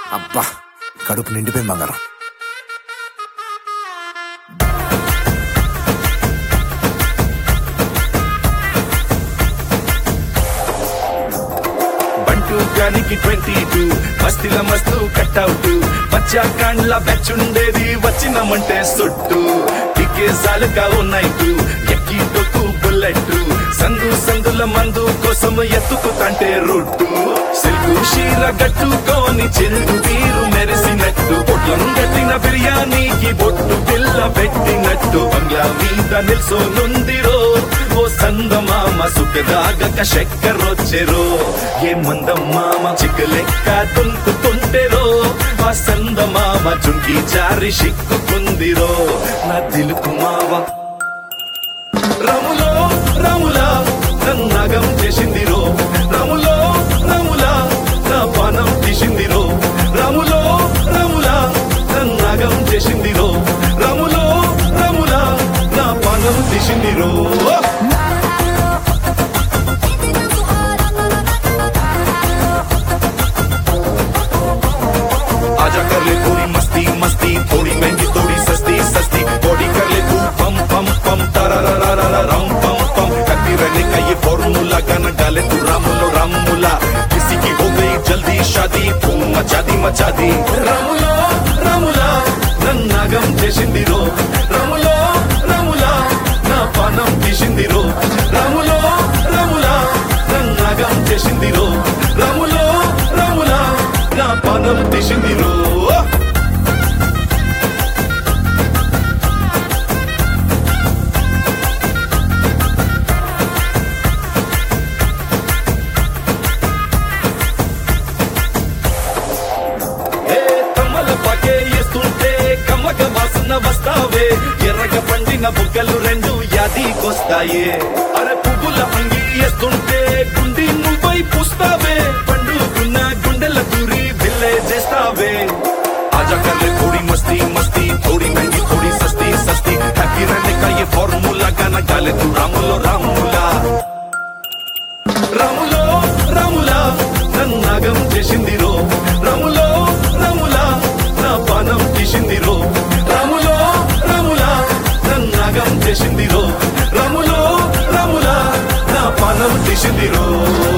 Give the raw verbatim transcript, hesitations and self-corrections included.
అబ్బా కడుపు నిండిపోయింది బంగారం. గానికి ట్వంటీ టూ మస్తిల మస్తు కట్అవుట్ బచ్చా కాండ్ల బెచ్చుండేది వచ్చినమంటే సొట్టు టికేసాలుగా ఉన్నాయి ఎక్కి టొక్కు బుల్లెట్ సందు సందుల మందు కోసం ఎత్తుకుతంటే రొట్టు సిల్కు షీర గట్టుకోని చెల్లు వీరు మెరిసినట్టు పొట్లం గట్టిన బిర్యానీకి బొట్టు పిల్ల పెట్టినట్టు బంగ్లా మీద నిల్సోనుందిరో ఓ సందమామ సుఖదాగక చక్కెరొచ్చెరో ఏ మందమ్మామ చిక్కలెక్క తుంకుతుంటెరో ఆ సందమామ చుంకి చారి సిక్కుకుందిరో నా దిలుకు మావ రములో రములా నన్నగం చేసిందిరో రములో రములా నా పానం తీసిందిరో రములో రములా నన్నగం చేసిందిరో రములో రములా నా పానం తీసిందిరో आजा कर ले थोड़ी मस्ती मस्ती थोड़ी महंगी थोड़ी सस्ती सस्ती बॉडी कर ले तू पम पम पम तारारारारा रम पम पम करती रहने का ये फॉर्मूला गाना गाले तू रामुलो रामुला किसी की हो गई जल्दी शादी धूम मचा दी मचा दी रामुलो रामुला नन्नागम చేసిందిరో రాములో రాములా నా పానం తీసిందిరో రాములో రాములా నన్నాగం చేసిందిరో రాములో రాములా నా పానం తీసిందిరో వస్తావే ఎర్రగ పండిన బుగ్గలు రెండు యాదికొస్తాయే అరే పువ్వుల అంగి వేస్తుంటే గుండి నువ్వై పూస్తావే పండుకున్న గుండెల దూరి బిల్లే చేస్తావే आजा कर ले थोड़ी मस्ती मस्ती थोड़ी महंगी थोड़ी सस्ती सस्ती हैप्पी रहने का ये फॉर्मूला गाना गाले तू रामुलो रामुला రాములో రాములా నన్నాగం చేసిందిరో రాములో రాములా నా పానం తీసిందిరో రాములో రాములా నన్నాగం చేసిందిరో రాములో రాములా నా పానం తీసిందిరో